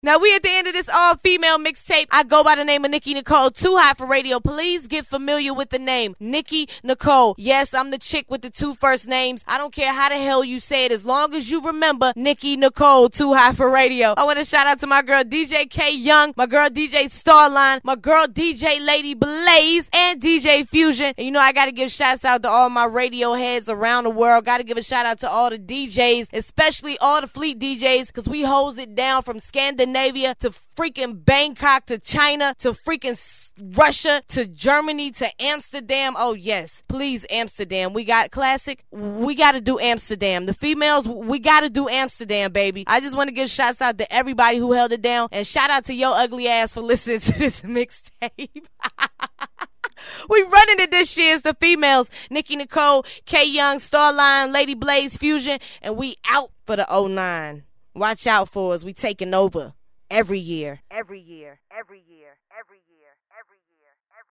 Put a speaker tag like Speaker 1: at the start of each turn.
Speaker 1: Now we at the end of this all-female mixtape. I go by the name of Nikki Nicole, Too High for Radio. Please get familiar with the name, Nikki Nicole. Yes, I'm the chick with the two first names. I don't care how the hell you say it, as long as you remember Nikki Nicole, Too High for Radio. I want to shout out to my girl DJ K Young, my girl DJ Starline, my girl DJ Lady Blaze, and DJ Fusion. And you know I got to give shouts out to all my radio heads around the world. Got to give a shout out to all the DJs, especially all the Fleet DJs, because we hose it down from Scandinavia to freaking Bangkok to China to freaking Russia to Germany to Amsterdam. Oh yes, please Amsterdam. We got classic. We got to do Amsterdam. The females, we got to do Amsterdam, baby. I just want to give shouts out to everybody who held it down, and shout out to your ugly ass for listening to this mixtape. We running it this year. It's the females, Nikki Nicole, K Young, Starline, Lady Blaze, Fusion, and we out for the 09. Watch out for us. We taking over every year. Every year. Every year. Every year.